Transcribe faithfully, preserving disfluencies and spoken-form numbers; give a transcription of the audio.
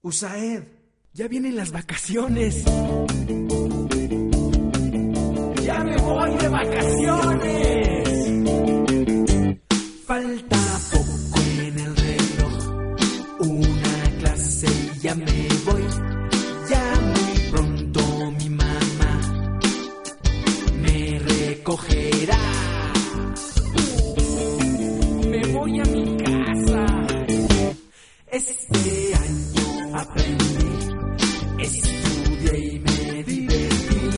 Usaed, ya vienen las vacaciones. ¡Ya me voy de vacaciones! Falta